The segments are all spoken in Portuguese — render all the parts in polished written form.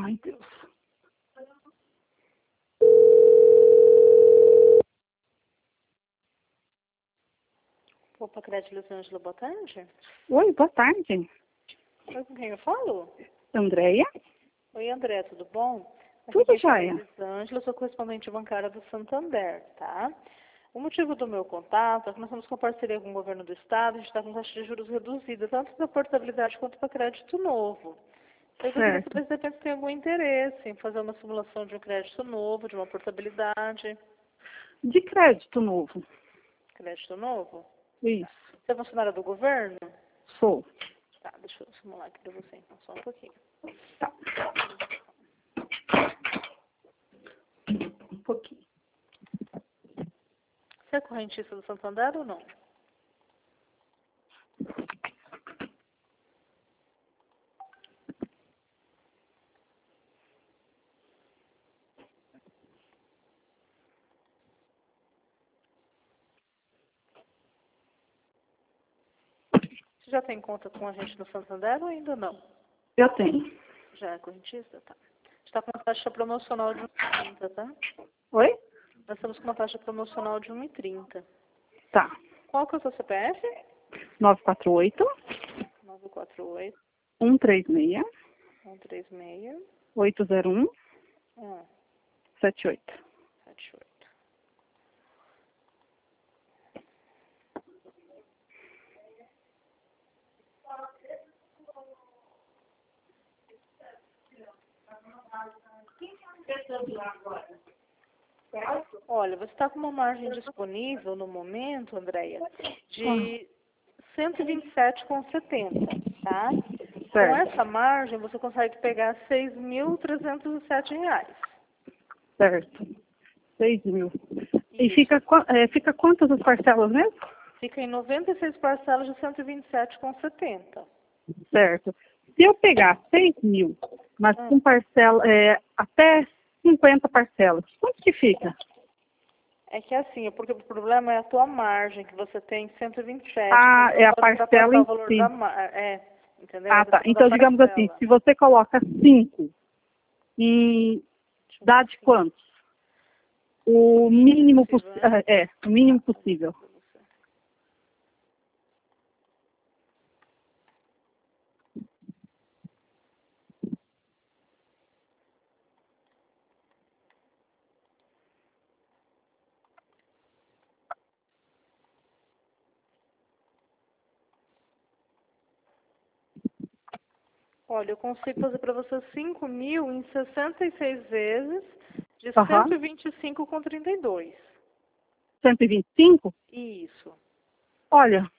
Ai, Deus. Opa, Crédito Lisângela, boa tarde. Oi, boa tarde. Oi, com quem eu falo? Andréia? Oi, André, tudo bom? Tudo Aqui é a jóia. Lisângela, sou correspondente bancária do Santander, tá? O motivo do meu contato é que nós estamos com parceria com o governo do estado, a gente está com taxa de juros reduzida, tanto para portabilidade quanto para crédito novo. Eu queria Certo. saber se de repente tem algum interesse em fazer uma simulação de um crédito novo, de uma portabilidade. De crédito novo. Crédito novo? Isso. Você é funcionária do governo? Sou. Tá, deixa eu simular aqui para você então, só um pouquinho. Tá. Um pouquinho. Você é correntista do Santander ou não? Você já tem conta com a gente no Santander ou ainda não? Eu tenho. Já é correntista? Tá. Está com uma taxa promocional de 1,30, tá? Oi? Nós estamos com uma taxa promocional de 1,30. Tá. Qual que é o seu CPF? 948 948 136 136 801 78. 78. Olha, você está com uma margem disponível no momento, Andréia, de 127,70, tá? Com Certo. essa margem, você consegue pegar R$ 6.307. Certo. 6 mil. E Isso. fica quantas as parcelas mesmo? Fica em 96 parcelas de 127,70. Certo. Se eu pegar 6 mil, mas com parcela, até 50 parcelas, quanto que fica? É que assim, porque o problema é a tua margem, que você tem 127. Ah, Você é não a pode parcela ultrapassar o em valor si. da entendeu? Ah, A tá. questão da Então, digamos assim, parcela. se você coloca 5 e Deixa eu ver dá de aqui. quantos? O O mínimo mínimo possível, né? o mínimo Tá, vou ver possível. aqui pra você. Olha, eu consigo fazer para você 5 mil em 66 vezes de Aham. 125,32. 125? Isso. Olha,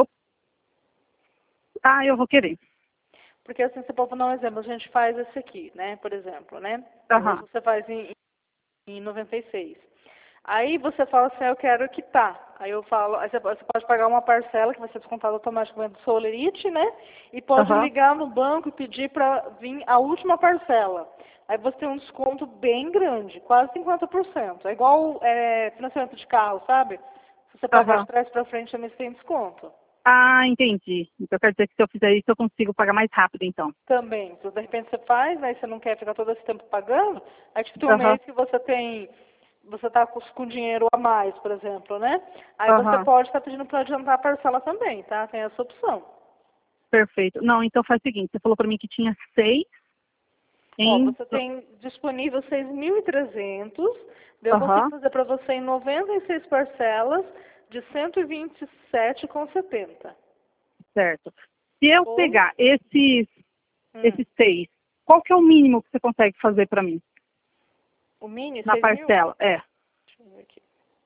eu vou querer. Porque assim, se for dar um exemplo, a gente faz esse aqui, né? Por exemplo, né? Hoje Aham. você faz em 96. Aí você fala assim, eu quero quitar. Aí eu falo, aí você pode pagar uma parcela que vai ser descontada automaticamente do seu Olerite, né? E pode Aham. ligar no banco e pedir para vir a última parcela. Aí você tem um desconto bem grande, quase 50%. É igual financiamento de carro, sabe? Se você pagar Aham. de trás para frente, também você tem desconto. Ah, entendi. Então quer dizer que se eu fizer isso, eu consigo pagar mais rápido, então. Também. Se de repente você faz, né? E você não quer ficar todo esse tempo pagando, aí tipo, tem um Aham. mês que você está com dinheiro a mais, por exemplo, né? Aí você Aham. pode estar pedindo para adiantar a parcela também, tá? Tem essa opção. Perfeito. Não, então faz o seguinte, você falou para mim que tinha 6 Ó, em... você tem disponível 6.300, daí eu consigo Aham. fazer para você em 96 parcelas de 127,70. Certo. Se eu Ou, pegar esses hum, 6, qual que é o mínimo que você consegue fazer para mim? o mini, Na 6.000? parcela? É. Deixa eu ver aqui.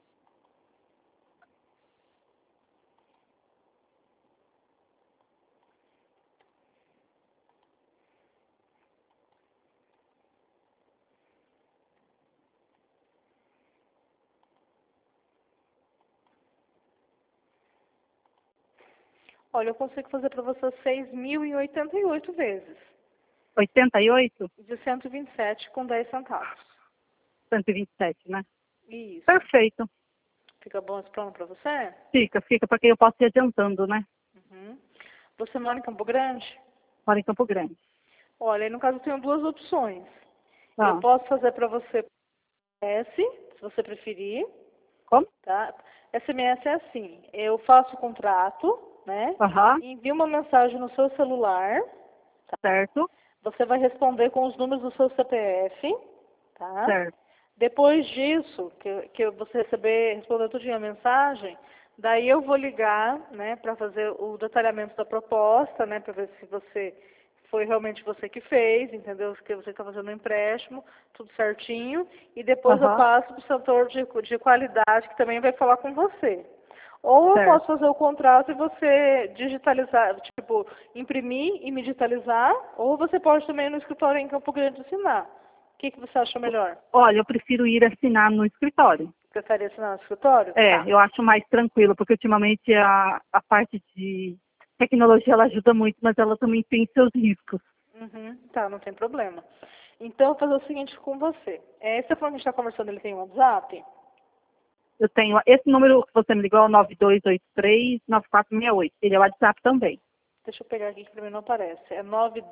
Olha, eu consigo fazer para você 6.088 vezes. 88? De 127 com 10 centavos. 127, né? Isso. Perfeito. Fica bom esse plano para você? Fica, porque eu posso ir adiantando, né? Uhum. Você mora em Campo Grande? Moro em Campo Grande. Olha, aí no caso eu tenho duas opções. Ah, Eu posso fazer para você SMS, se você preferir, como? tá? SMS é assim, eu faço o contrato, né? Aham, Envio uma mensagem no seu celular, certo, você vai responder com os números do seu CPF, tá? certo. Depois disso, que você responder tudinho a mensagem, daí eu vou ligar, né, para fazer o detalhamento da proposta, né, para ver se você foi realmente você que fez, entendeu? Que você está fazendo um empréstimo, tudo certinho, e depois eu Aham, passo para o setor de qualidade, que também vai falar com você. Ou eu certo. posso fazer o contrato e você digitalizar, tipo, imprimir e me digitalizar, ou você pode também ir no escritório em Campo Grande assinar. O que você acha melhor? Olha, eu prefiro ir assinar no escritório. Prefere assinar no escritório? É, Tá. eu acho mais tranquilo, porque ultimamente a parte de tecnologia ela ajuda muito, mas ela também tem seus riscos. Uhum, tá, não tem problema. Então, eu vou fazer o seguinte com você. Esse telefone que a gente está conversando, ele tem um WhatsApp? Eu tenho esse número que você me ligou, é o 9283-9468. Ele é o WhatsApp também. Deixa eu pegar aqui que para mim não aparece. É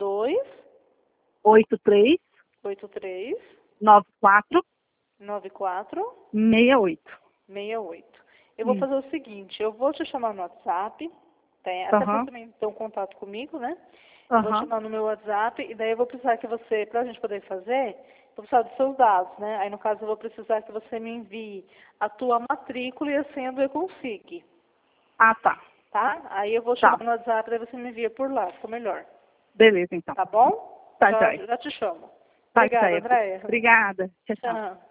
83-9468. 9283-9468. Eu vou Isso. fazer o seguinte, eu vou te chamar no WhatsApp, até para Aham, também ter um contato comigo, né? Eu vou te aham. chamar no meu WhatsApp e daí eu vou precisar que você, para a gente poder fazer, vou precisar dos seus dados, né? Aí no caso eu vou precisar que você me envie a tua matrícula e a senha do Econsig, Ah, tá. tá? Aí eu vou chamar Tá. no WhatsApp e daí você me envia por lá, fica melhor. Beleza, então. Tá bom? Tá, Já, joia. já te chamo. Tá, Obrigada, joia. Andréia. Obrigada. Tchau, tchau. Tchau.